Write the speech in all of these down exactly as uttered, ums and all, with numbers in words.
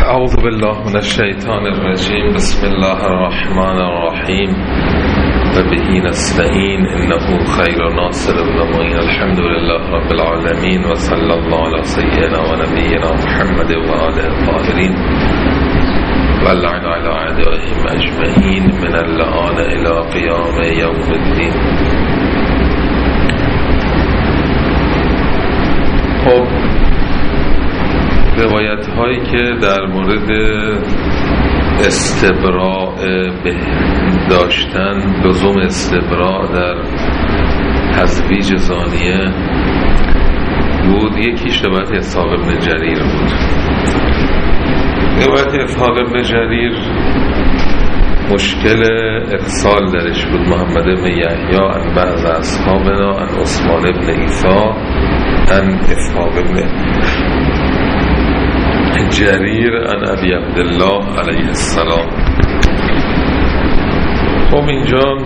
اعوذ بالله من الشیطان الرجیم. بسم الله الرحمن الرحیم و بهی نستعین انه خیر ناصر و معین. الحمد لله رب العالمین و صلی الله علی سیدنا و نبینا محمد و آله الطاهرین و اللعن علی اعدائهم اجمعین من اللعان الی قیام یوم الدین. خب روایت هایی که در مورد استبراء به داشتن لزوم استبراء در تزویج زانیه بود، یکیش روایت اسحاق بن جریر بود. روایت اسحاق بن جریر مشکل ارسال درش بود. محمد بن یحیی عن بعض اصحابنا عن عثمان بن عیسی عن اسحاق بن جریر عن ابی عبدالله علیه السلام. خب اینجا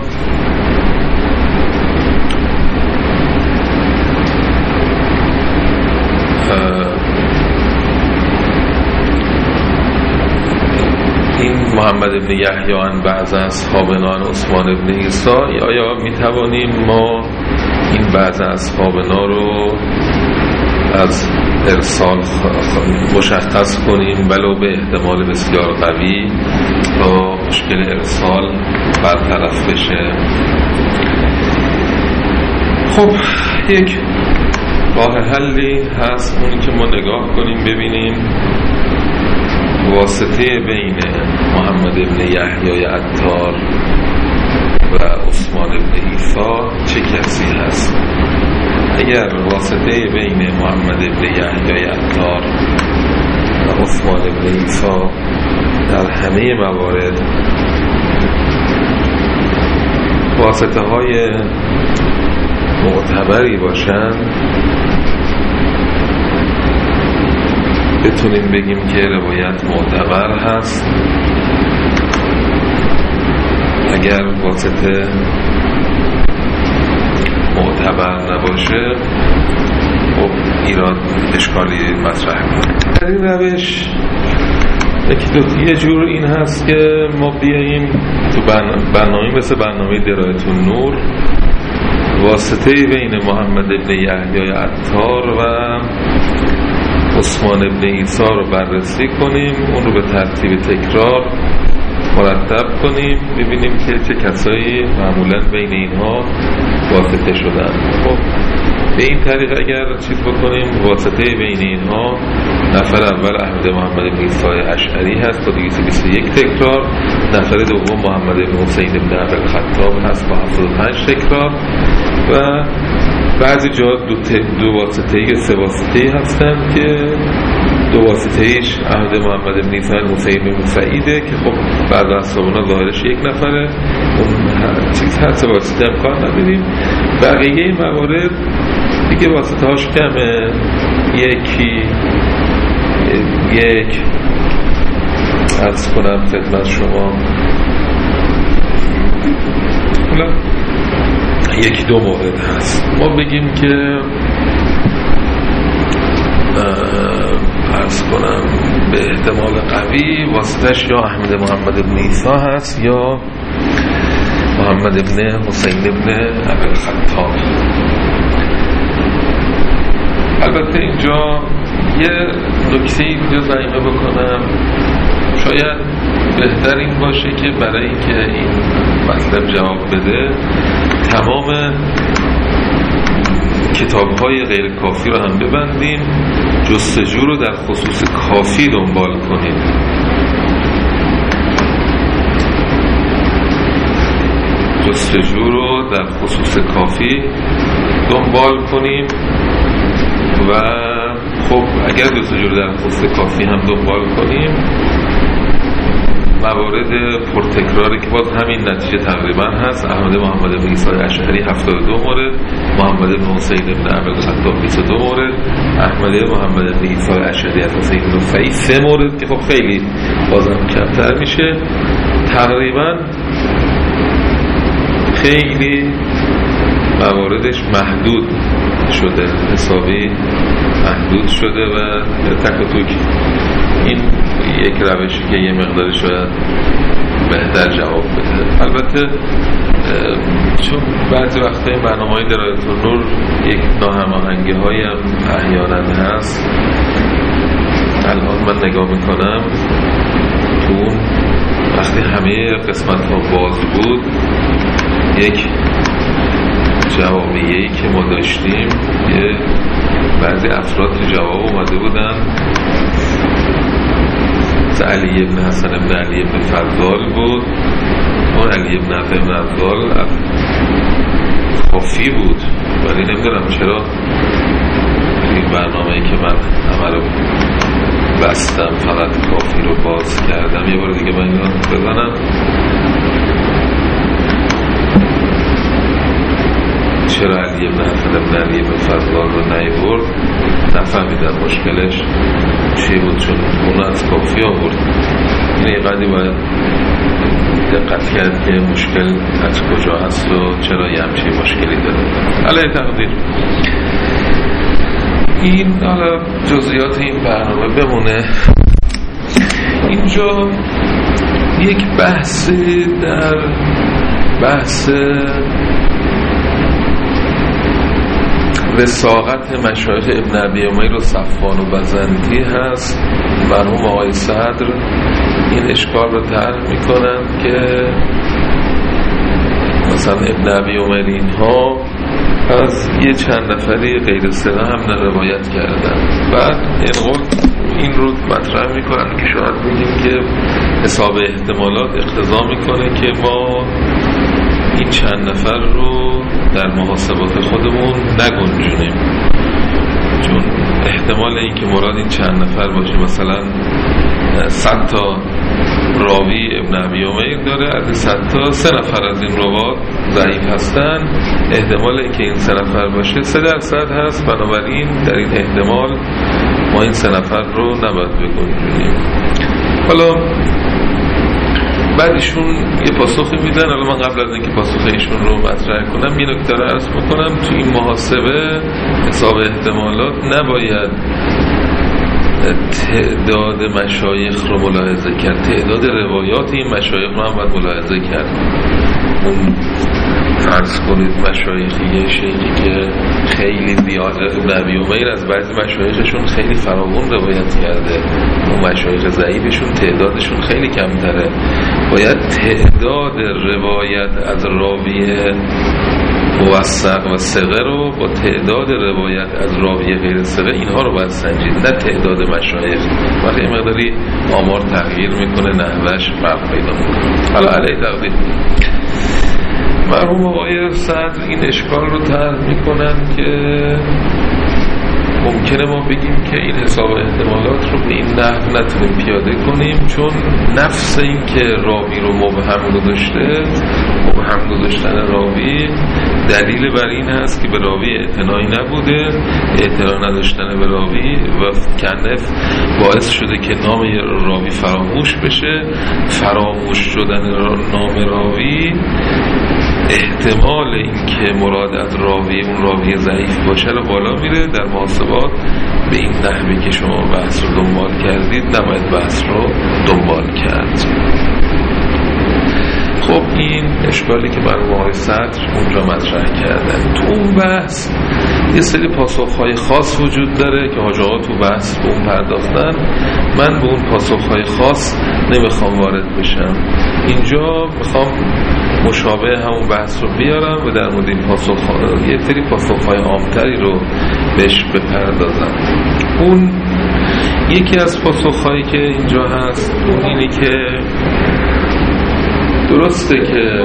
این محمد بن یحیی عن بعض اصحابنا عن عثمان بن عیسی، آیا میتوانیم ما این بعض اصحابنا رو از ارسال مشخص کنیم ولو به احتمال بسیار قوی تا مشکل ارسال برطرف بشه؟ خب یک راه حلی هست، اونی که ما نگاه کنیم ببینیم واسطه بین محمد بن یحیی عطار و عثمان بن عیسی چه کسی هست. اگر واسطه بین محمد بن یحیی عطار و عثمان بن عیسی در همه موارد واسطه های معتبری باشند، بتونیم بگیم که روایت معتبر هست. اگر واسطه معتبر نباشه خب ایراد اشکالی مطرح کنه. در این روش یکی دو یه جور این هست که ما بیاییم تو برنامه مثل برنامه درایت النور واسطه بین محمد بن یحیی عطار و عثمان بن عیسی رو بررسی کنیم، اون رو به ترتیب تکرار مرتب کنیم، ببینیم که چه کسایی معمولاً بین اینها واسطه شدن. خب به این طریق اگر چیز بکنیم، واسطه بین اینها نفر اول احمد محمد بن عیسی اشعری هست با دویست و بیست و یک تکرار، نفر دوم محمد بن حسین بن ابوالخطاب هست با هفتاد و پنج تکرار و بعضی جا دو, دو واسطه‌ای سه واسطه‌ای هستن که دو واسطه‌ایش احمد محمد بن عیسی حسین بن سعیده که خب بعد از صحابنا ظاهرش یک نفره، اون چیز هست سه واسطه امکان نداریم. بقیه این موارد دیگه واسطه هاش کمه، یکی یک عرض کنم خدمت شما حالا یکی دو مورد هست. ما بگیم که عرض کنم به احتمال قوی واسطش یا احمد محمد بن عیسی هست یا محمد بن حسین بن ابوالخطاب. البته اینجا یه نکته اینجا ضمیمه بکنم، شاید بهتر این باشه که برای اینکه این مطلب جواب بده تمام کتاب‌های غیر کافی رو هم ببندیم، جستجو رو در خصوص کافی دنبال کنیم. جستجو رو در خصوص کافی دنبال کنیم و خب اگر جستجو رو در خصوص کافی هم دنبال کنیم، موارد پرتکراری که باز همین نتیجه تقریبا هست، احمد محمد بن عیسی اشعری هفتاد و دو مورد، محمد بن حسین بن ابوالخطاب بیست و دو مورد، احمد محمد بن عیسی اشعری حسین بن سعید سه مورد که خب خیلی بازم کمتر میشه. تقریبا خیلی مواردش محدود شده، حسابی محدود شده و تک و توک. این یک روشی که یه مقداری شاید بهتر جواب بده. البته چون بعضی وقتا این برنامه‌های درایت النور یک ناهماهنگی هایی هم احیانا هست. الان من نگاه میکنم تو اون وقتی همه قسمت ها باز بود، یک جوابیه‌ای که ما داشتیم، یه بعضی افراد تو جواب اومده بودن علی ابن حسن ابن علی ابن فضال بود. اون علی ابن حسن ابن فضال کافی بود، ولی نمیدونم چرا این برنامه‌ای که من همه رو بستم فقط کافی رو باز کردم. یه بار دیگه من اینو بزنم. چرا علی ابن حسن ابن علی ابن فضال رو نیورد نفهمیدم مشکلش چی بود، چون اون از کافی آورد. این یه قدری باید دقت کرد که مشکل از کجا هست و چرا یه همچی مشکلی داره. علیه تقدیر این حالا جزئیات این برنامه بمونه. اینجا یک بحث در بحث وثاقت مشایخ ابن ابی امیر و صفوان و بزنطی هست. مرحوم آقای صدر این اشکال رو طرح میکنن که مثلا ابن ابی امیر اینها از یه چند نفری غیر ثقه هم روایت کردن. بعد این قول این رو مطرح میکنن که شاید بگیم که حساب احتمالات اقتضا میکنه که ما این چند نفر رو در محاسبات خودمون نگنجونیم، چون احتمال این که مراد این چند نفر باشه مثلا صد تا راوی ابن ابی امیر داره، از این صد تا سه نفر از این روات ضعیف هستن، احتمال این که این سه نفر باشه سه درصد هست. بنابراین در این احتمال ما این سه نفر رو نباید بگنجونیم. حالا بعد ایشون یه پاسخی میدن. حالا من قبل از اینکه پاسخ ایشون رو مطرح کنم یه نکته رو عرض بکنم. تو این محاسبه حساب احتمالات نباید تعداد مشایخ رو ملاحظه کرد، تعداد روایات این مشایخ رو هم باید ملاحظه کرد. اون فرض کنید مشایخی یه شیخی که خیلی زیاد ابن ابی امیر از بعضی مشایخشون خیلی فراوان روایت کرده، اون مشایخ ضعیفشون تعدادشون خیلی کمتره. باید تعداد روایت از راوی موثق و ثقه رو با تعداد روایت از راوی غیر ثقه اینها رو باید سنجید، نه تعداد مشایخ. ولی مقداری آمار تغییر میکنه، نحوش فرق پیدا میکنه. حالا علیه تقدیر مرحوم آقای صدر این اشکال رو طرح میکنن که ممکنه ما بگیم که این حساب احتمالات رو به این نحو نتونیم پیاده کنیم، چون نفس این که راوی رو مبهم گذاشته، مبهم گذاشتن راوی دلیل بر این هست که به راوی اعتنایی نبوده، اعتنا نداشتن به راوی و کنف باعث شده که نام راوی فراموش بشه. فراموش شدن نام راوی احتمال این که مراد از راوی اون راوی ضعیف باشه رو بالا میره. در محاسبات به این نحوی که شما بحث رو دنبال کردید نباید بحث رو دنبال کرد. خب این اشکالی که مرحوم آقای صدر اونجا مطرح کردن. تو اون بحث یه سری پاسخهای خاص وجود داره که حاج آقا تو بحث به اون پرداختن. من به اون پاسخهای خاص نمیخوام وارد بشم. اینجا میخوام مشابه همون بحث رو بیارم و در مورد این پاسخ یه سری پاسخهای عامتری رو بهش بپردازم. اون یکی از پاسخهایی که اینجا هست اون اینه که درسته که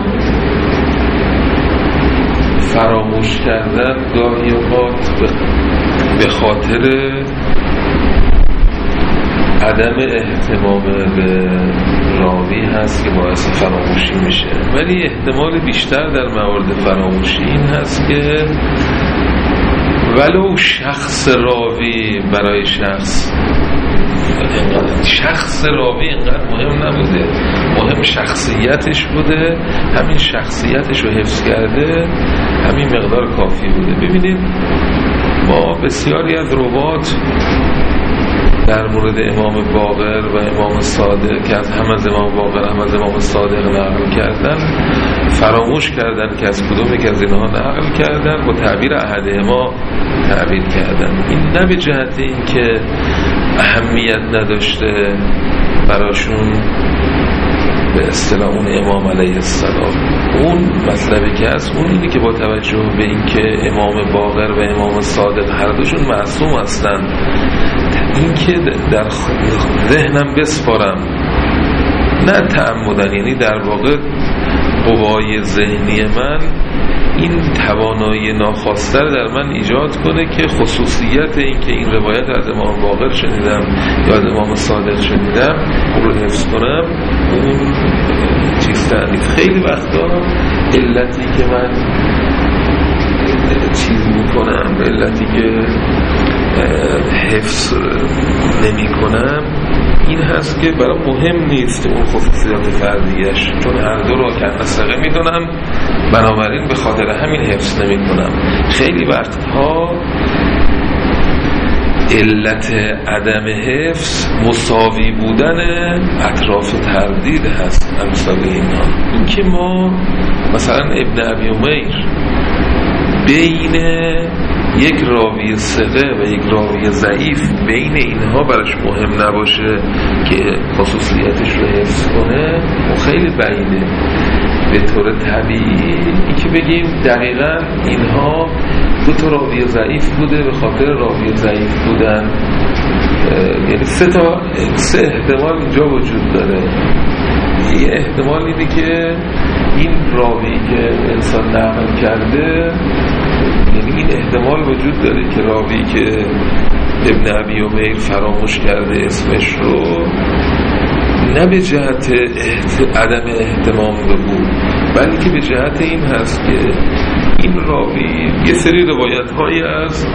فراموش کردن گاهی اوقات به خاطر عدم احتمام به راوی هست که باعث فراموشی میشه، ولی احتمال بیشتر در موارد فراموشی این هست که ولو شخص راوی برای شخص شخص راوی اینقدر مهم نبوده، مهم شخصیتش بوده، همین شخصیتش رو حفظ کرده، همین مقدار کافی بوده. ببینید ما بسیاری از روات در مورد امام باقر و امام صادق که از هم از امام باقر هم از امام صادق نقل کردن فراموش کردن که از کدوم یک از اینها نقل کردن با تعبیر احدهما تعبیر کردن. این نه به جهت این که اهمیت نداشته براشون به اصطلاح اون امام علیه السلام، اون مطلبی که هست اون اینه که با توجه به این که امام باقر و امام صادق هر دوشون معصوم هستن، این که در ذهنم بسپارم نه تعمدن، یعنی در واقع قوای ذهنی من این توانایی ناخواسته در من ایجاد کنه که خصوصیت این که این روایت از امام باقر شنیدم یا از امام صادق شنیدم اون رو حفظ کنم. اون چیز تعنید خیلی وقتا علتی که من چیز میکنم، علتی که حفظ نمی کنم این هست که برای مهم نیست اون خصوصیات فردیش، چون هر دو را که مسئله می دونم، بنابراین به خاطر همین حفظ نمی کنم. خیلی وقتها علت عدم حفظ مساوی بودن اطراف تردید هست. امثال اینا این که ما مثلا ابن ابی امیر بین یک راوی ثقه و یک راوی ضعیف بین اینها براش مهم نباشه که خصوصیتش رو حفظ کنه و خیلی بعیده. به طور طبیعی این که بگیم دقیقا اینها دو تا راوی ضعیف بوده به خاطر راوی ضعیف بودن، یعنی سه تا سه احتمال اینجا وجود داره. یه احتمال اینه که این راوی که انسان نقل کرده، یعنی این احتمال وجود داره که راوی که ابن ابی امیر فراموش کرده اسمش رو نه به جهت احت... عدم اهتمام به بود، بلکه به جهت این هست که این راوی یه سری روایت هایی از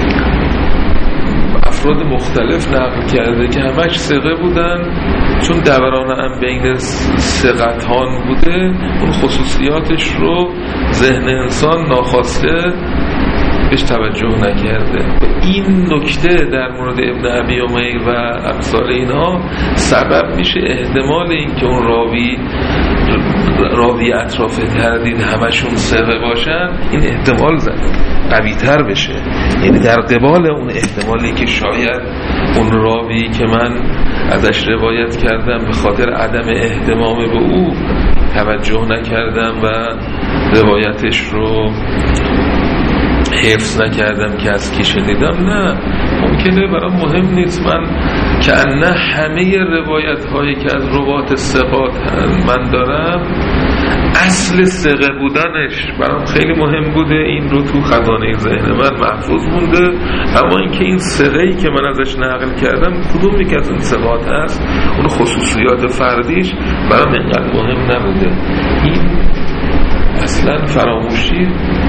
افراد مختلف نقل کرده که همش ثقه بودن، چون دوران هم بین ثقتان بوده اون خصوصیاتش رو ذهن انسان ناخواسته بهش توجه نکرده. این نکته در مورد ابن ابی امیر و امثال اینها سبب میشه احتمال این که اون راوی راوی اطراف تردید همشون ثقه باشن این احتمال قوی تر بشه، یعنی در قبال اون احتمالی که شاید اون راوی که من ازش روایت کردم به خاطر عدم اهتمام به او توجه نکردم و روایتش رو حفظ نکردم که از کی شنیدم، نه ممکنه برام مهم نیست. من که نه همه روایت هایی که از روات ثقات من دارم اصل ثقه بودنش برام خیلی مهم بوده، این رو تو خزانه ذهن من محفوظ مونده، اما اینکه این ثقه‌ای که من ازش نقل کردم کدوم یک از این ثقات هست اون خصوصیات فردیش برام اینقدر مهم نبوده. این اصلا فراموشی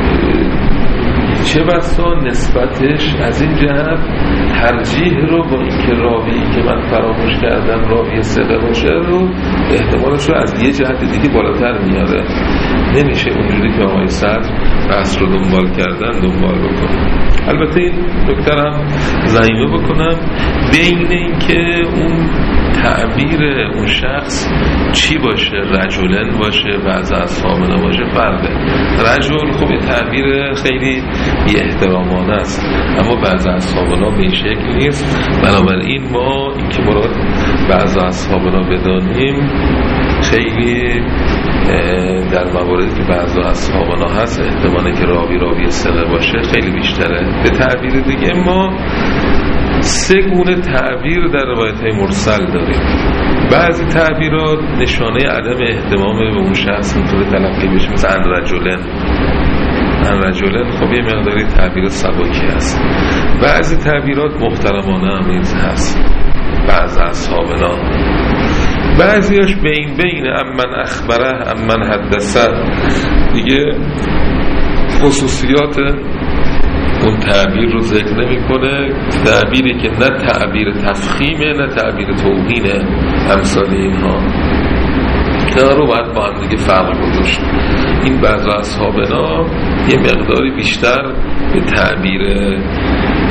چه بسا نسبتش از این جهت ترجیح رو با اینکه راوی که من فراموش کردم راوی ثقه باشه رو احتمالش رو از یه جهت دیگه بالاتر میاره. نمیشه اونجوری که آقای صدر بحث رو دنبال کردن دنبال بکنم. البته این دکترم زعیمه بکنم بین این که اون تعبیر اون شخص چی باشه، رجلن باشه بعض اصحابنا باشه فرقه. رجل خب تعبیر خیلی بی احترامانه است، اما بعض اصحابنا به این شکل نیست. بنابراین ما این که مراد بعض اصحابنا بدانیم خیلی در مواردی که بعض اصحابنا هست احتمالی که راوی راوی ثقه باشه خیلی بیشتره. به تعبیر دیگه ما سه گونه تعبیر در روایت‌های مرسل داریم. بعضی تعبیرات نشانه عدم اهتمام به اون شخص میتونه تلقی بشه، مثل ان رجلن ان رجلن خب یه مقداری تعبیر سبکی هست. بعضی تعبیرات محترمانه هم نیز هست بعض اصحابنا، بعضیاش بین بین امن اخبره امن حدثه دیگه خصوصیات اون تعبیر رو ذکر نمی کنه، تعبیری که نه تعبیر تفخیمه نه تعبیر توهینه. امثال اینها اینا رو باید با هم دیگه فرق گذاشت. این بعض اصحابنا یه مقداری بیشتر به تعبیر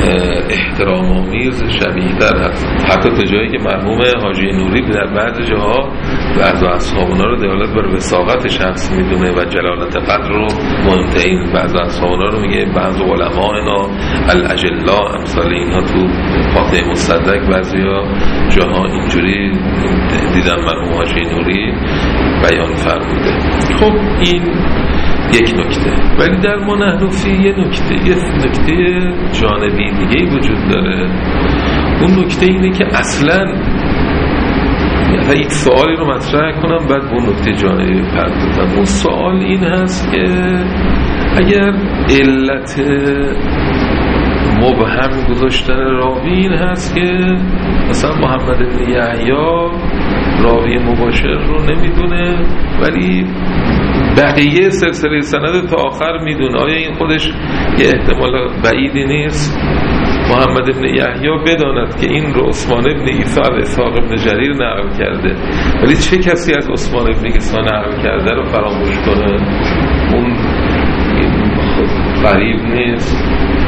احترام آمیز شبیه تر هست. حتی تا جایی که مرحوم حاجی نوری در بعض جاها بعض اصحاب اونا رو دلالت بر وساقت شخص میدونه و جلالت قدر رو مهمترین. بعض اصحاب اونا رو میگه بعض علما اینا الاجلا امثال اینها تو فاتحه مصدق بعضیا جاها اینجوری دیدم مرحوم حاجی نوری بیان فرموده. خب این یک نکته. ولی در ما نحنفی یه نکته یه نکته جانبی دیگه وجود داره. اون نکته اینه که اصلا یعنی یک سوالی رو مطرح کنم بعد اون نکته جانبی پردازم. اون سوال این هست که اگر علت مبهم گذاشتن راوی این هست که مثلا محمد بن یحیی راوی مباشر رو نمیدونه ولی بقیه سلسله سند تا آخر میدونه، آیا این خودش یه احتمال بعیدی نیست؟ محمد بن یحیی بداند که این رو عثمان بن عیسی و اسحاق بن جریر نقل کرده ولی چه کسی از عثمان بن عیسی نقل کرده رو فراموش کنه؟ اون غریب نیست؟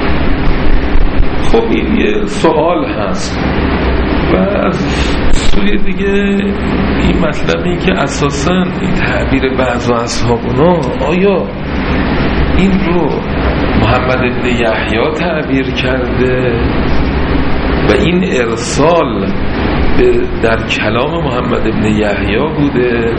خب این یه سوال هست. و از سوی دیگه این مطلبی که اساساً این تعبیر بعض و اصحابنا آیا این رو محمد بن یحیی تعبیر کرده و این ارسال در کلام محمد بن یحیی بوده؟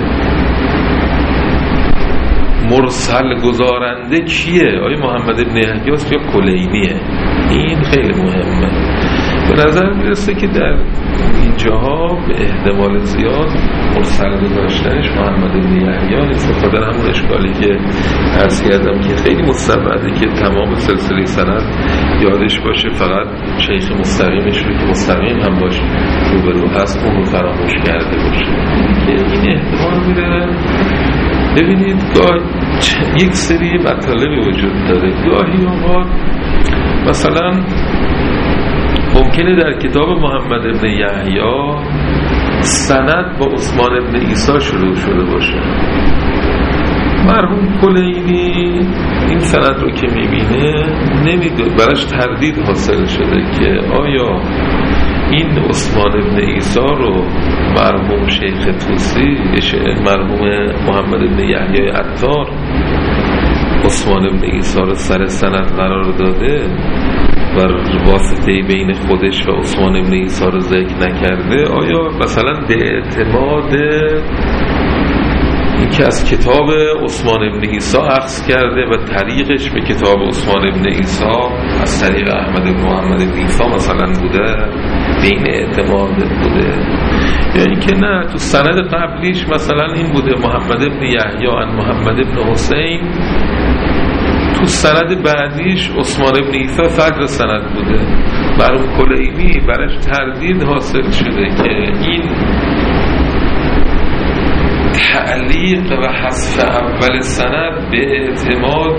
مرسل گزارنده کیه؟ آیا محمد بن یحیی است یا کلینیه؟ این خیلی مهمه. به نظر میرسه که در اینجاها به احتمال زیاد مرسل گذاشتنش محمد بن یحیی نیست، به خاطر همون اشکالی که عرض کردم که خیلی مستبعده که تمام سلسله سند یادش باشه فقط شیخ مستقیمش رو که مستقیم هم باشه روبرو هست اون رو فراموش کرده باشه. که این احتمال میره. ببینید گاه یک سری مطالبی وجود داره. گاهی اوقات مثلا ممکنه در کتاب محمد بن یحیی سند با عثمان بن عیسی شروع شده باشه. مرحوم کلینی این سند رو که میبینه نمیدونه، براش تردید حاصل شده که آیا این عثمان بن عیسی رو مرحوم شیخ طوسی مرحوم محمد بن یحیی عطار عثمان بن عیسی رو سر سند قرار داده و واسطه بین خودش و عثمان بن عیسی رو ذکر نکرده؟ آیا مثلا به اعتماد این که از کتاب عثمان بن عیسی اخذ کرده و طریقش به کتاب عثمان بن عیسی از طریق احمد بن محمد بن عیسی مثلا بوده، بین اعتماد بوده؟ یا اینکه نه تو سند قبلیش مثلا این بوده محمد بن یحیی عن محمد بن حسین، تو سند بعدیش عثمان بن عیسی صدر سند بوده. برام کلینی براش تردید حاصل شده که این تعلیق و حذف اول سند به اعتماد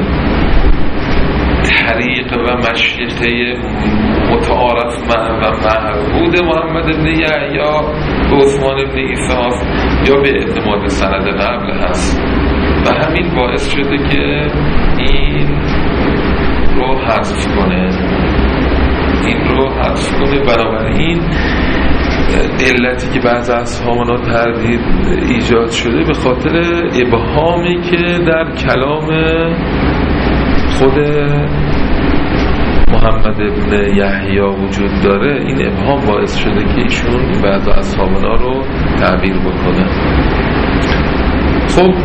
طریق و مشیخه متعارف و معهود محمد بن یحیی به عثمان بن عیسی هست یا به اعتماد سند قبل هست و همین باعث شده که این رو حذف کنه این رو حذف کنه بنابراین علتی که بعض اصحابنا تردید ایجاد شده به خاطر ابهامی که در کلام خود محمد بن یحیی وجود داره. این ابهام باعث شده که ایشون بعض اصحابنا رو تعبیر بکنه. خب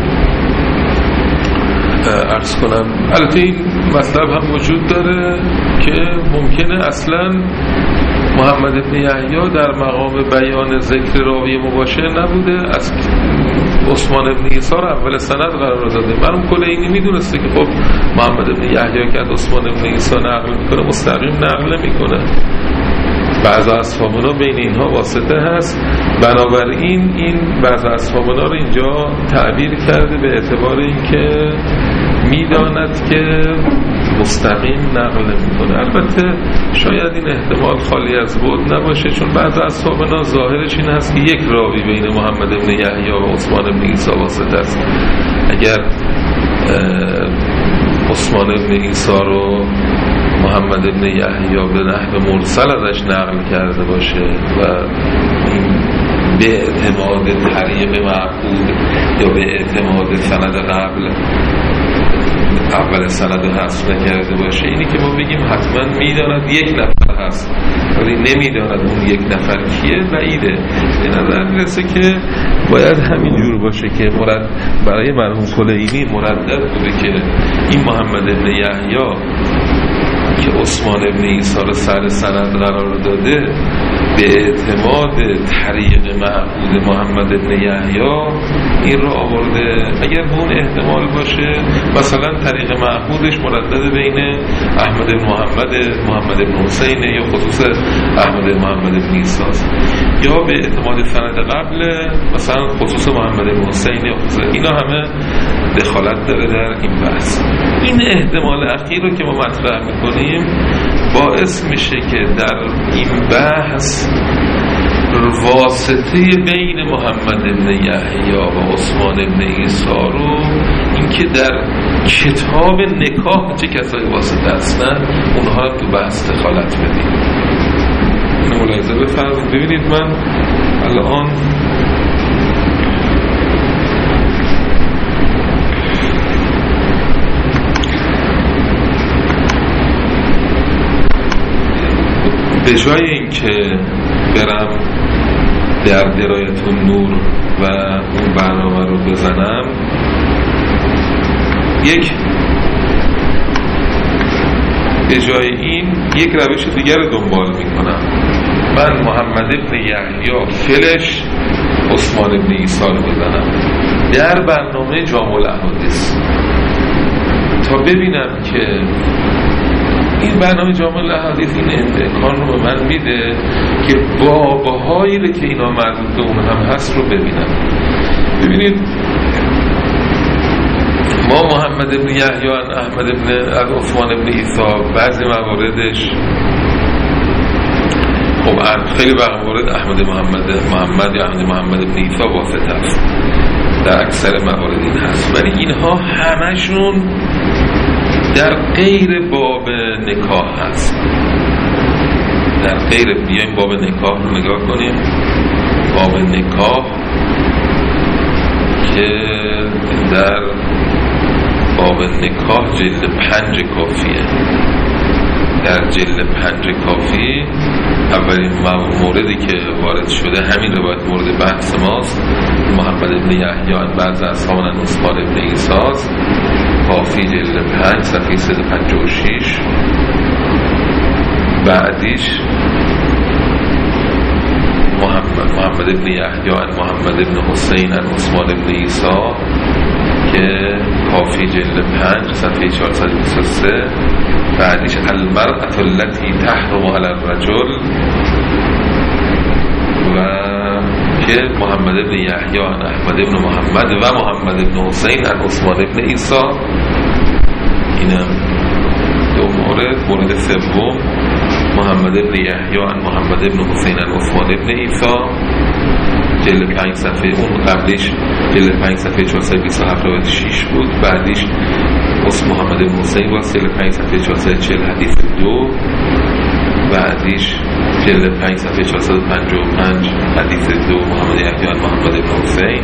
عرض کنم البته این مطلب هم وجود داره که ممکنه اصلا محمد بن یحیی در مقام بیان ذکر راوی مباشر نبوده، از عثمان بن عیسی رو اول سند قرار داده. من کلینی میدونسته که خب محمد بن یحیی که از عثمان بن عیسی نقل میکنه مستقیم نقل نمیکنه، بعض اصحابنا بین اینها واسطه هست، بنابراین این بعض اصحابنا رو اینجا تعبیر کرده به اعتبار اینکه میداند که مستقیم نقل نمیکنه. البته شاید این احتمال خالی از بعد نباشه، چون بعض اصحابنا ظاهرش این هست که یک راوی بین محمد بن یحیی و عثمان بن عیسی واسطه است. اگر عثمان بن عیسی رو محمد ابن یحیی به نحو مرسل ازش نقل کرده باشه و به اعتماد طریق معقود یا به اعتماد سند قبل اول سند رو حذف نکرده باشه، اینی که ما بگیم حتما میداند یک نفر هست ولی نمیداند اون یک نفر کیه بعیده. به نظر میرسه که باید همین جور باشه که مرد برای مرحوم کلینی مردد بوده که این محمد ابن یحیی که عثمان ابن عیسی رو سر سند قرار داده به اعتماد طریق معقود محمد ابن یحیی این رو آورده. اگر به اون احتمال باشه مثلا طریق معقودش مردد بین احمد بن محمد محمد بن حسین یا خصوص احمد بن محمد بن عیسی یا به اعتماد سند قبل مثلا خصوص محمد بن حسین یا خصوص، اینا همه دخالت داره در این بحث. این احتمال اخیر رو که ما مطرح میکنیم باعث میشه که در این بحث واسطه بین محمد ابن یحیی و عثمان ابن عیسی رو اینکه در کتاب نکاح چه کسایی واسطه هستن اونها رو تو بحث دخالت بدیم. اینو ملاحظه بفرمایید. ببینید من الان به جای اینکه برم در درایت النور و اون برنامه رو بزنم یک به جای این یک روش دیگر رو دنبال میکنم. من محمد ابن یحیی فلش عثمان ابن عیسی رو بزنم در برنامه جامع الاحادیث تا ببینم که این برنامه جامع الاحادیث این امکان رو به من میده که باباهایی رو که اینا مربوط به اون هم هست رو ببینم. ببینید ما محمد ابن یحیی و احمد ابن عثمان ابن عیسی بعضی مواردش خب خیلی بقیه مورد احمد محمد محمد یا احمد محمد ابن عیسی واسطه است، در اکثر موارد این هست، ولی اینها همشون در غیر باب نکاح هست. در غیر بیایم باب نکاح رو نگاه کنیم. باب نکاح که در باب نکاح جلد پنج کافیه. در جلد پنج کافی اولین موردی که وارد شده همین روایت مورد بحث ماست. محمد ابن یحیی عن بعض اصحاب عن عثمان ابن عیسی کافی جلد پنج صفحه صد و پنجاه و شش. بعدیش محمد محمد ابن یحیی عن محمد ابن حسین عن عثمان ابن عیسی که کافی جلد پنج صفحه چهارصد و بیست و سه. بعدیش المرأة التي تحرم علی الرجل و که محمد ابن یحیی عن احمد ابن محمد و محمد ابن حسین عن عثمان ابن عیسی. اینم دو مورد. مورد سوم محمد ابن یحیی عن محمد ابن حسین عن عثمان ابن عیسی جلد پنج صفحه، اون قبلیش جلد پنج صفحه چهارصد و بیست و هفت روایت شش بود. بعدیش اسم محمد ابن حسین با جلد پنج صفحه چهارصد و چهل حدیث دو. بعدیش جلد پنج صفحه چهارصد و پنجاه و پنج حدیث دو محمد یحیی عن محمد ابن حسین.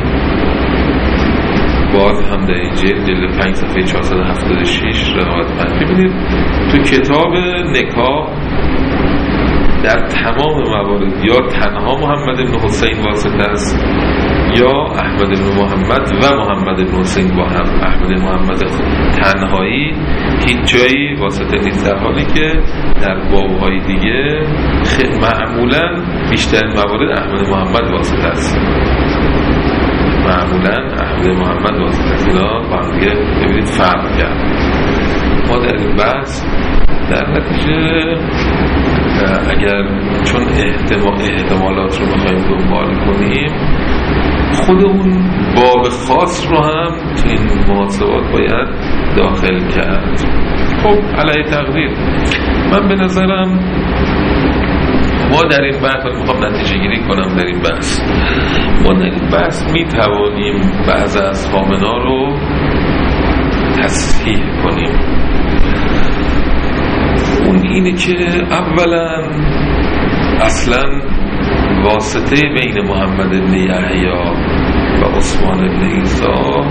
باز هم در این جلد جلد پنج صفحه چهارصد و هفتاد و شش روایت پنج. ببینید تو کتاب نکاح در تمام موارد یا تنها محمد ابن حسین واسطه است یا احمد بن محمد و محمد بن حسین با هم. احمد بن محمد تنهایی هیچ جایی واسطه نیست، در حالی که در بابهای دیگه معمولا بیشتر موارد احمد محمد واسطه است. معمولا احمد محمد واسطه است. اینا با هم دیگه ببینید فرق کرد. ما در این بحث در نتیجه اگر چون احتمال احتمالات رو بخوایم دنبال کنیم خود اون باب خاص رو هم تو این محاسبات باید داخل کرد. خب علیه تقدیر من به نظرم ما در این بحث میخوام نتیجه گیری کنم در این بحث ما در این بحث میتوانیم بعض از فامنا رو تصحیح کنیم. اون اینه که اولا اصلا واسطه بین محمد بن یحیی و عثمان بن عیسی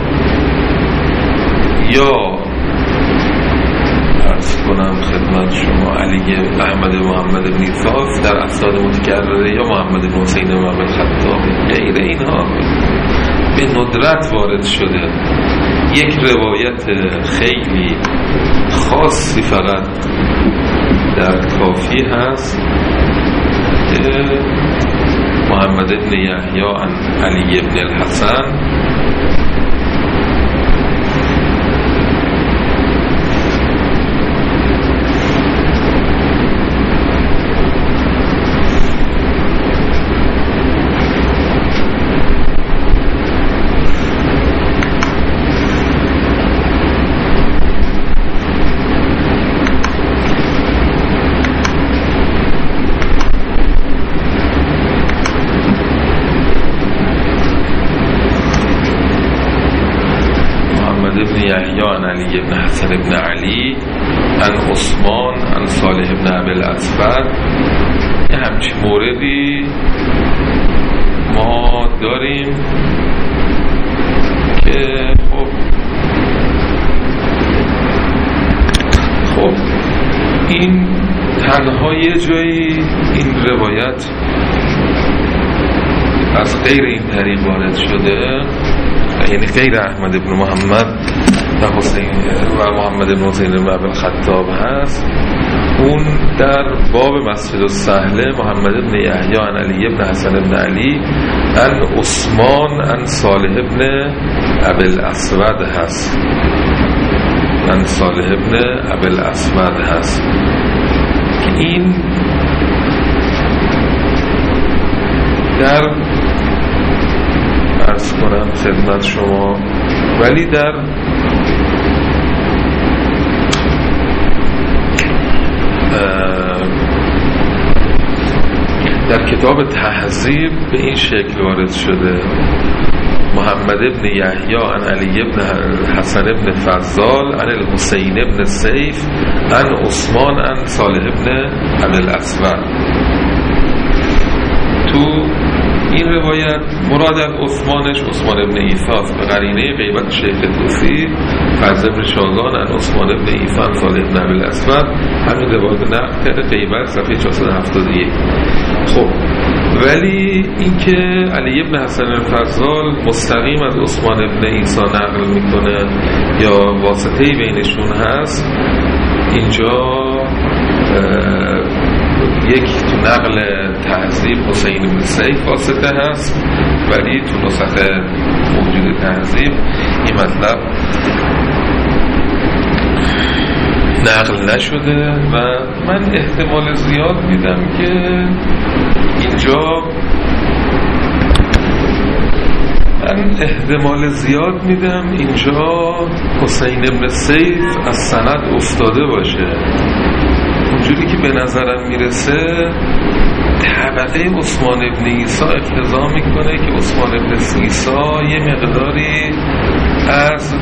یا عرض کنم خدمت شما علی احمد محمد بن عیسی در اسناد متکرره یا محمد بن حسین بن محمد خطابی غیر اینها به ندرت وارد شده. یک روایت خیلی خاصی فقط در کافی هست که محمد بن یحیی عن علی بن الحسن یحیی عن علی بن حسن بن علی عن عثمان عن صالح بن ابی الاسود. یه همچین موردی ما داریم که خب خب این تنها یه جایی این روایت از غیر این طریق وارد شده، یعنی غیر احمد بن محمد و حسین و محمد بن حسین بن ابی الخطاب هست. اون در باب مسجد السهله محمد بن یحیی عن علی بن حسن بن علی عن عثمان عن صالح بن ابی الاسود هست. عن صالح بن ابی الاسود هست که این در عرض کنم خدمت شما، ولی در در کتاب تهذیب به این شکل وارد شده: محمد بن یحیی عن علی بن حسن بن فضال عن الحسین بن سیف عن عثمان عن صالح بن ابی الاسود. تو این روایت مراد از عثمانش عثمان بن عیسی به قرینه غیبت شیخ توسی فضل بن شاگان عن عثمان بن عیسی عن صالح بن ابی الاسود. همین روایت نقل کرده غیبت صفحه چهارصد و هفتاد و یک. خب ولی اینکه علی بن حسن فضال مستقیم از عثمان بن عیسی نقل میکنه یا واسطه‌ای بینشون هست، اینجا یک تو نقل تهذیب حسین بن سیف واسطه هست، ولی تو نسخه موجود تهذیب این مطلب نقل نشده و من احتمال زیاد میدم که اینجا من احتمال زیاد میدم اینجا حسین بن سیف از سند افتاده باشه. اونجوری که به نظرم میرسه طبقه عثمان بن عیسی اقتضا میکنه که عثمان بن عیسی یه مقداری از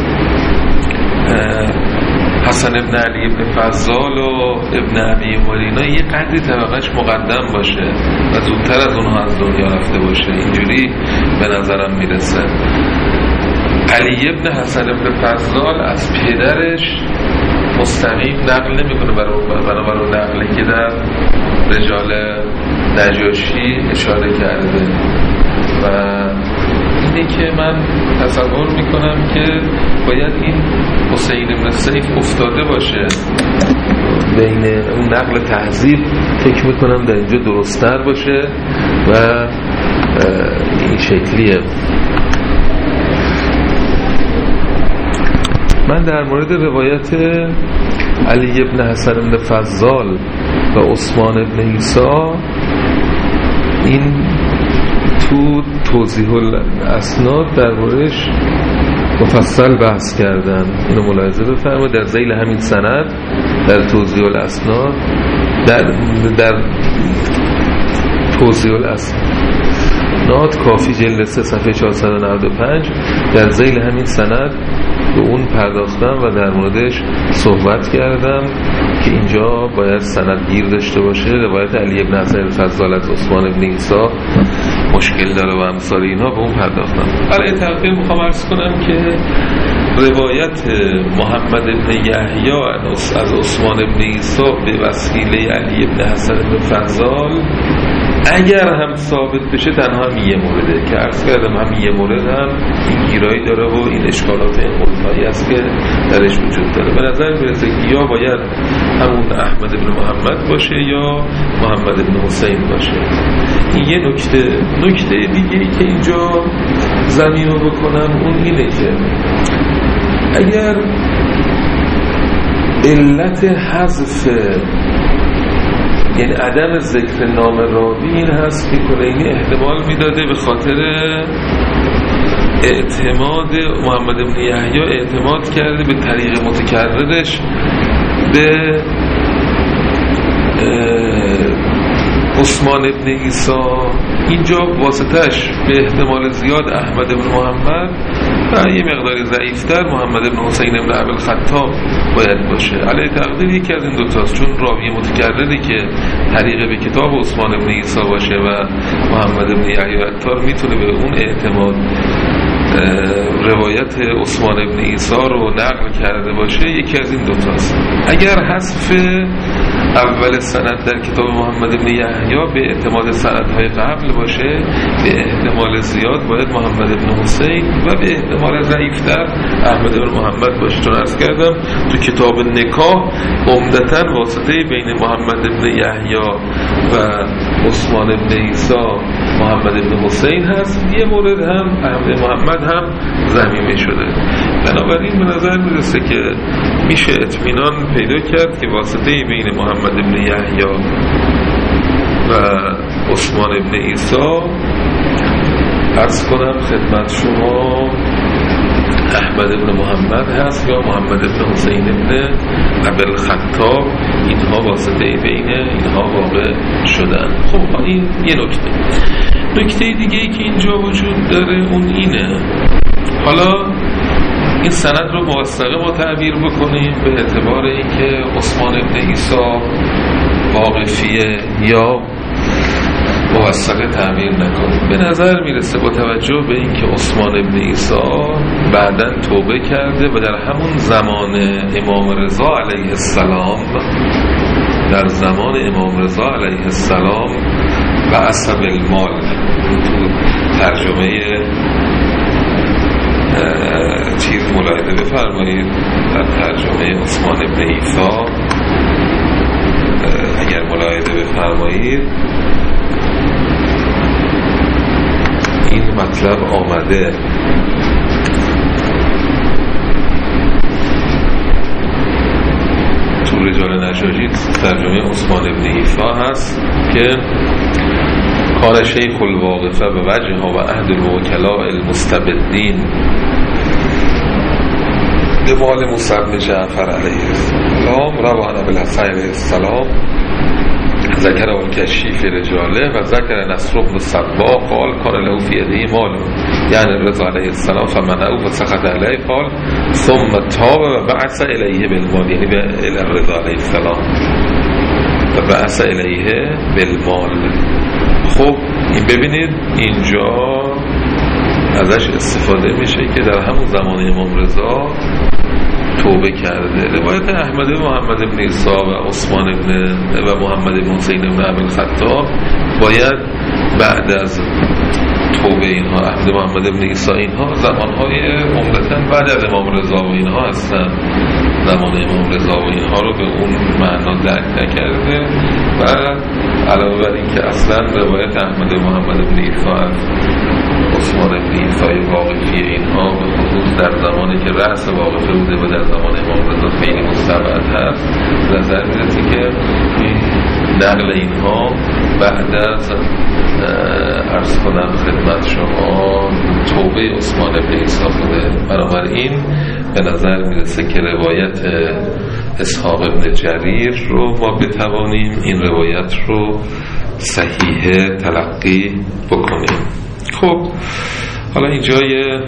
حسن ابن علی ابن فضال و ابن ابی مولینا یه قدری طبقهش مقدم باشه و زودتر از اونها از دنیا رفته باشه. اینجوری به نظرم میرسه. علی ابن حسن ابن فضال از پدرش مستقیم نقل نمیکنه، بنابراین نقلی که در رجال نجاشی اشاره کرده و اینه که من تصور میکنم که باید این حسین بن سیف افتاده باشه بین اون نقل تهذیب. فکر میکنم در اینجا درست‌تر باشه و این شکلیه. من در مورد روایت علی ابن حسن ابن فضال و عثمان ابن عیسی این تو توضیح الاسناد در موردش مفصل بحث کردن. اینو ملاحظه بفرمایید در ذیل همین سند در توضیح الاسناد در در توضیح الاسناد کافی جلد سه صفحه چهارصد و نود و پنج در ذیل همین سند به اون پرداختم و در موردش صحبت کردم که اینجا باید سند گیر داشته باشه. روایت علی ابن حسن الفضال از عثمان ابن عیسی مشکل داره و امثال اینها، به اون پرداختم. برای تقدیم میخوام عرض کنم که روایت محمد ابن یحیی از عثمان ابن عیسی به وسیله علی ابن حسن الفضال اگر هم ثابت بشه تنها هم یه مورده که عرض کردم، هم یه مورد هم این گیرایی داره و این اشکالات انقلطایی است که درش وجود داره. به نظر میرسه که یا باید همون احمد ابن محمد باشه یا محمد ابن حسین باشه. این یه نکته. نکته دیگه ای که اینجا ضمیمه بکنم اون اینه که اگر علت حذف یعنی عدم ذکر نام راوی این هست که کلینی احتمال میداده به خاطر اعتماد محمد بن یحیی اعتماد کرده به طریق متکررش به عثمان ابن عیسی، اینجا واسطش به احتمال زیاد احمد بن محمد و یه مقداری ضعیفتر محمد بن حسین بن ابی الخطاب باید باشه. علی تقدیر یکی از این دوتاست، چون راوی متکرری که طریق به کتاب عثمان بن عیسی باشه و محمد بن یحیی عطار میتونه به اون اعتماد روایت عثمان بن عیسی رو نقل کرده باشه، یکی از این دوتاست. اگر حذف اول سند در کتاب محمد بن یحیی به اعتماد سندهای قبل باشه، به احتمال زیاد باید محمد بن حسین و به احتمال ضعیفتر احمد بن محمد باشه. چون عرض کردم تو کتاب نکاح عمدتاً واسطه بین محمد بن یحیی و عثمان بن عیسی محمد بن حسین هست، یه مورد هم احمد محمد هم ضمیمه شده. بنابراین به نظر میرسه که میشه اطمینان پیدا کرد که واسطه بین محمد بن یحیی و عثمان بن عیسی عرض کنم خدمت شما احمد بن محمد هست یا محمد بن حسین بن ابی الخطاب. اینها واسطه بین اینها واقع شدن. خب این یه نکته. نکته دیگه ای که اینجا وجود داره اون اینه، حالا این سند رو موثقه ما تعبیر بکنیم به اعتبار اینکه عثمان بن عیسی واقفیه یا موثقه تعبیر نکنیم. به نظر میرسه با توجه به اینکه عثمان بن عیسی بعداً توبه کرده و در همون زمان امام رضا علیه السلام در زمان امام رضا علیه السلام و عصب المال، تو ترجمه چیز ملاحظه بفرمایید در ترجمه عثمان بن عیسی اگر ملاحظه بفرمایید این مطلب آمده تو رجال نجاشی ترجمه عثمان بن عیسی هست که کار شیخ الواقفه به وجه ها و عهد الوکلاء المستبدین به مال موسی بن جعفر علیه السلام روان بالحسن علیه السلام ذکر و کشیف رجاله و ذکر نصر بن صباح قال کان له فی یده مال یعنی رضا علیه السلام فمنعه و سخط علیه قال ثم تاب و بعث الیه بالمال، یعنی به رضا علیه السلام و بعث الیه بالمال. خب این ببینید اینجا ازش استفاده میشه که در همون زمان امام رضا توبه کرده. روایت احمد بن محمد بن عیسی و عثمان بن و محمد بن حسین بن ابی الخطاب باید بعد از توبه اینها، احمد محمد بن عیسی اینها زمانهای عمدتاً بعد از امام رضا و اینها هستن، زمان امام رضا و اینها رو به اون معنا درک نکرده. و علاوه بر این که اصلا روایت احمد محمد بن عیسی عثمان بن عیسی واقفی اینها به خصوص در زمانی که رأس واقفه بوده و در زمان امام رضا خیلی مستبعد هست، نظر میرسه که این نقل اینها بعد از عرض کنم خدمت شما توبه عثمان بن عیسی بوده. بنابراین به نظر میرسه که روایت اسحاق بن جریر رو ما بتوانیم این روایت رو صحیح تلقی بکنیم. خب حالا اینجای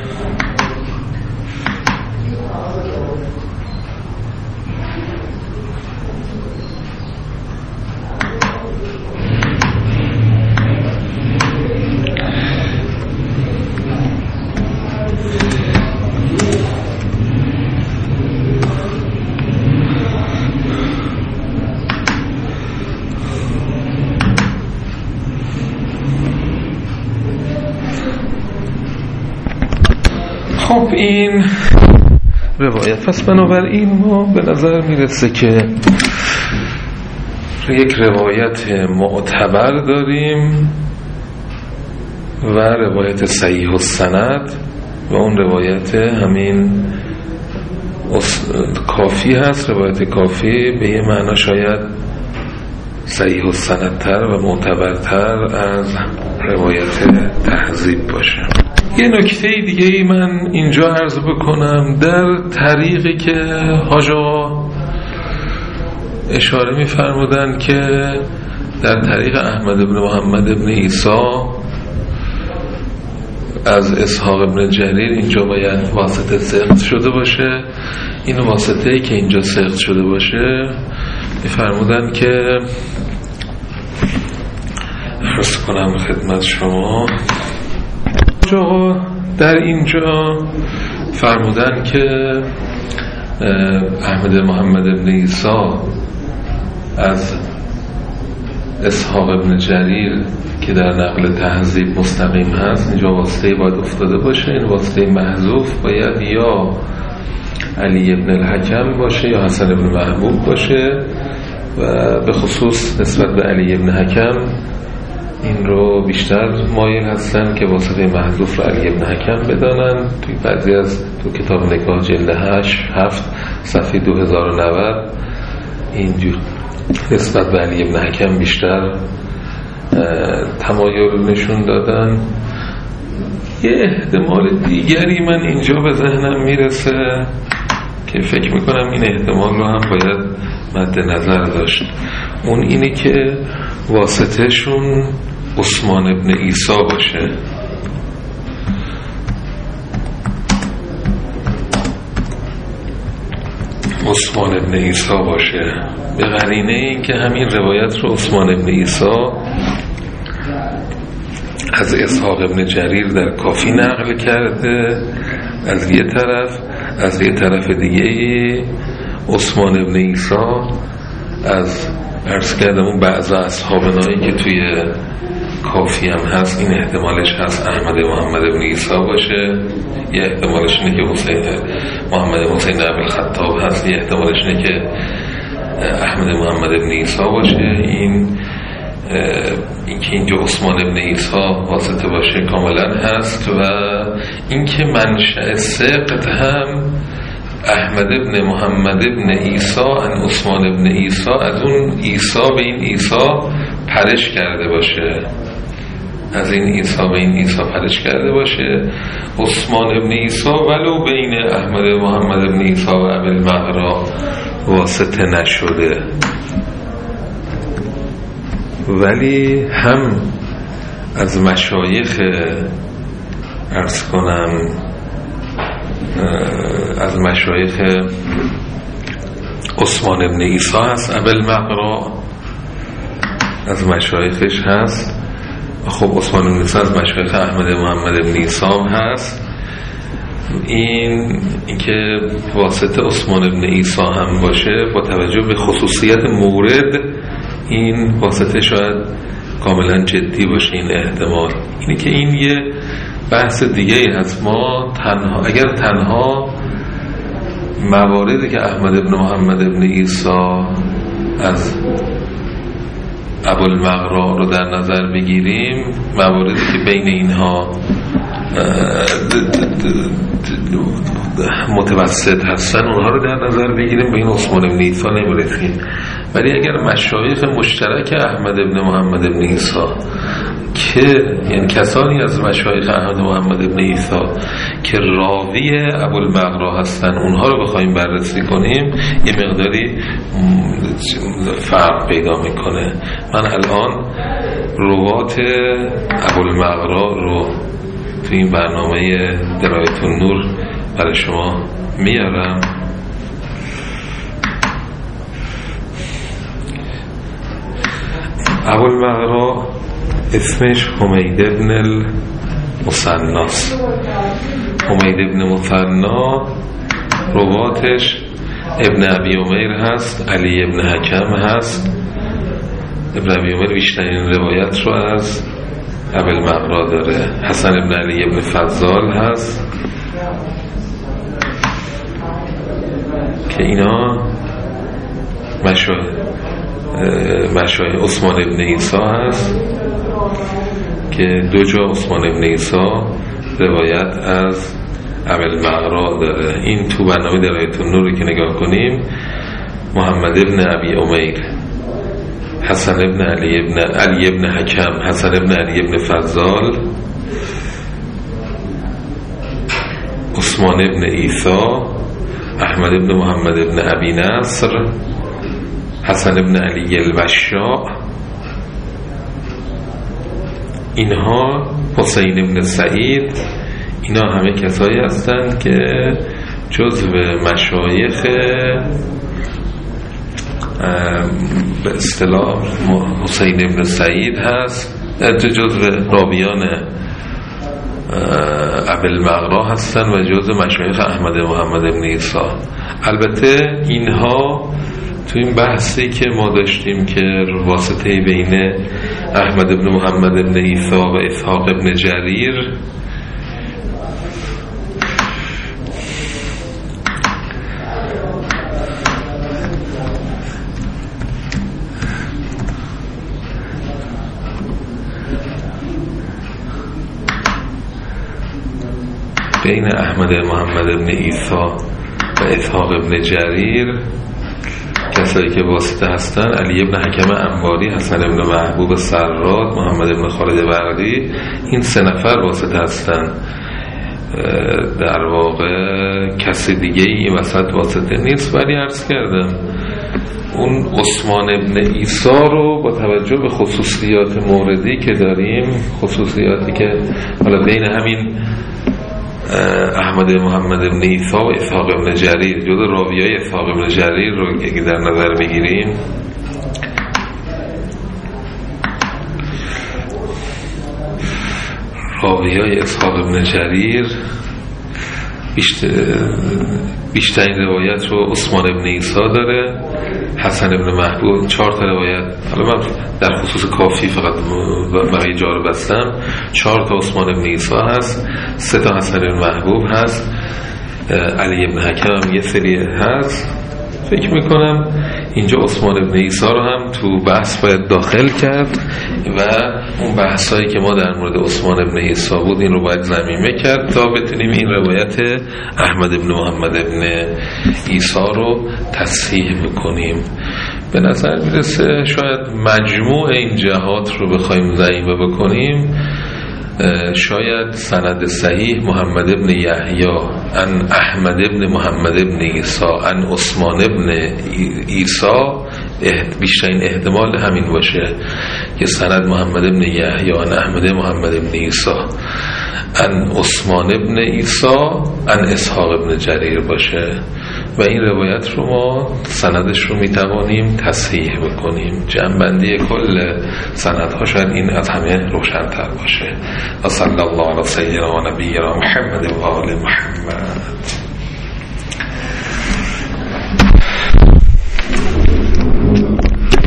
خب این روایت، پس بنابراین ما به نظر میرسه که یک روایت معتبر داریم و روایت صحیح السند و اون روایت همین کافی هست. روایت کافی به یه معنا شاید صحیح السندتر و معتبرتر از روایت تهذیب باشه. یه نکته دیگه ای من اینجا عرض بکنم، در طریقی که حاجا اشاره می فرمودن که در طریق احمد بن محمد بن عیسی از اسحاق بن جریر اینجا باید واسطه سقط شده باشه. این واسطه ای که اینجا سقط شده باشه می فرمودن که عرض کنم خدمت شما، جا در اینجا فرمودن که احمد محمد بن عیسی از اسحاق بن جریر که در نقل تهذیب مستقیم هست، اینجا واسطه باید افتاده باشه. این واسطه محذوف باید یا علی ابن الحکم باشه یا حسن ابن محبوب باشه و به خصوص نسبت به علی ابن حکم این رو بیشتر مایل هستن که واسطه محذوف رو علی ابن حکم بدانن. توی بعضی از تو کتاب نگاه جلد هشت هفت صفحه دو هزار و نود اینجور نسبت به علی ابن حکم بیشتر تمایل نشون دادن. یه احتمال دیگری من اینجا به ذهنم میرسه که فکر میکنم این احتمال رو هم باید مد نظر داشت. اون اینه که واسطه شون عثمان ابن عیسی باشه. عثمان ابن عیسی باشه به قرینه این که همین روایت رو عثمان ابن عیسی از اسحاق ابن جریر در کافی نقل کرده از یه طرف، از یه طرف دیگه عثمان ابن عیسی از عرض کردم اون بعض اصحابنایی که توی کافی هم هست، این احتمالش هست احمد محمد ابن عیسی باشه. یه احتمالش اینه که حسین محمد حسین ابن خطاب هست. یه احتمالش اینه که احمد محمد ابن عیسی باشه. این این که اینجا عثمان ابن عیسی واسطه باشه کاملا هست. و این که منشأ سقط هم احمد ابن محمد ابن عیسی ان عثمان ابن عیسی از اون عیسی به این عیسی پرش کرده باشه، از این عیسی به این عیسی پرش کرده باشه. عثمان ابن عیسی ولو بین احمد محمد ابن عیسی و ابوالمغرا واسطه نشده، ولی هم از مشایخ عرض کنم از مشایخ عثمان ابن عیسی هست ابوالمغرا، از مشایخش هست. خب عثمان ابن عیسی از مشایخ احمد محمد ابن عیسی هست. این اینکه واسطه عثمان ابن عیسی هم باشه با توجه به خصوصیت مورد، این واسطه شاید کاملا جدی باشه. این احتمال اینه که این یه بحث دیگه ای هست. ما تنها اگر تنها مواردی که احمد ابن محمد ابن عیسی از ابوالمغرا رو در نظر بگیریم، مواردی که بین اینها متوسط هستن اونها رو در نظر بگیریم، به این عثمان ابن عیسی نمیرسیم. ولی اگر مشایخ مشترک احمد ابن محمد ابن عیسی که یعنی کسانی از مشایخ احمد محمد ابن عیسی که راوی ابوالمغرا هستن اونها رو بخوایم بررسی کنیم، یه مقداری فرق پیدا میکنه. من الان روات ابوالمغرا رو تو این برنامه درایت النور برای شما میارم. ابوالمغرا اسمش حمید ابن المثناست. حمید ابن مثنا رواتش ابن ابی عمیر هست، علی ابن حکم هست. ابن ابی عمیر بیشترین روایت رو از ابوالمغرا داره. حسن ابن علی ابن فضال هست که اینا مشایخ مشایخ عثمان ابن عیسی هست که دو جا عثمان ابن عیسی روایت از ابوالمغرا داره. این تو برنامه درایت النور که نگاه کنیم محمد ابن ابی امیر، حسن ابن علی ابن علی ابن حکم، حسن ابن علی ابن فضال، عثمان ابن عیسی، احمد ابن محمد ابن ابی نصر، حسن ابن علی الوشاء، اینها حسین ابن سعید، اینا همه کسایی هستند که جزو مشایخ به اصطلاح حسین ابن سعید هست، جزو راویان ابوالمغرا هستن و جزو مشایخ احمد محمد ابن عیسی. البته اینها تو این بحثی که ما داشتیم که واسطه بین احمد ابن محمد ابن عیسی و اسحاق ابن جریر، بین احمد محمد ابن عیسی و اسحاق ابن جریر کسایی که واسطه هستن علی ابن حکم انباری، حسن ابن محبوب سراد، محمد ابن خالد برقی، این سه نفر واسطه هستن. در واقع کسی دیگه این وسط واسطه نیست. ولی عرض کردم اون عثمان ابن عیسی رو با توجه به خصوصیات موردی که داریم، خصوصیاتی که حالا بین همین احمد محمد ابن عیسی و اسحاق ابن جریر، جزو راویای اسحاق ابن جریر رو اگه در نظر بگیریم، راویای اسحاق ابن جریر بیشترین روایت رو عثمان ابن عیسی داره، حسن ابن محبوب چهار تا روایت. حالا من در خصوص کافی فقط برای جا رو بستم، چهار تا عثمان ابن عیسی هست، سه تا حسن ابن محبوب هست، علی ابن حکم هم یه سری هست. فکر میکنم اینجا عثمان ابن عیسی رو هم تو بحث باید داخل کرد و اون بحثایی که ما در مورد عثمان ابن عیسی بود این رو باید ضمیمه کرد تا بتونیم این روایت احمد ابن محمد ابن عیسی رو تصحیح بکنیم. به نظر میرسه شاید مجموع این جهات رو بخوایم ضمیمه بکنیم، شاید سند صحیح محمد ابن یحیی ان احمد ابن محمد ابن عیسی ان عثمان ابن عیسی بیشترین احتمال همین باشه که سند محمد ابن یحیی ان احمد محمد ابن عیسی ان عثمان ابن عیسی ان اسحاق ابن جریر باشه و این روایت رو ما سندش رو میتوانیم تصحیح بکنیم. جمع‌بندی کل سندها شاید این از همه روشن‌تر باشه. و صلی الله علی سیدنا و نبینا محمد و آل محمد.